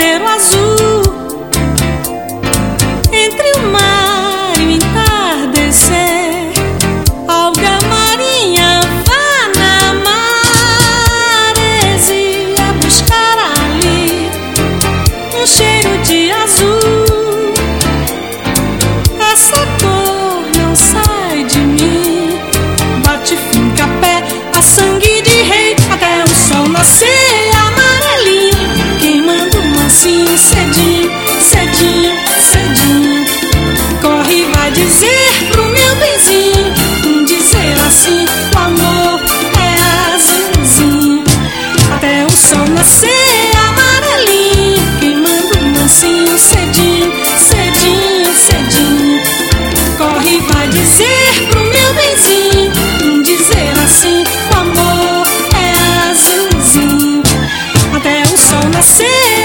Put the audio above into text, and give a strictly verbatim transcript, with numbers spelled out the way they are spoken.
quero azul entre o mar e o entardecer. Alga marinha, vá na maresia buscar ali um cheiro de azul. Essa cor não sai de mim, bate, finca, pé, a sangue de rei até o sol nascer amarelinho, queimando mansinho, cedinho, cedinho, cedinho. Corre e vai dizer pro meu benzinho, dizer assim: o amor é azulzinho, até o sol nascer amarelinho, queimando mansinho, cedinho, cedinho, cedinho. Corre e vai dizer pro meu benzinho, dizer assim: o amor é azulzinho, até o sol nascer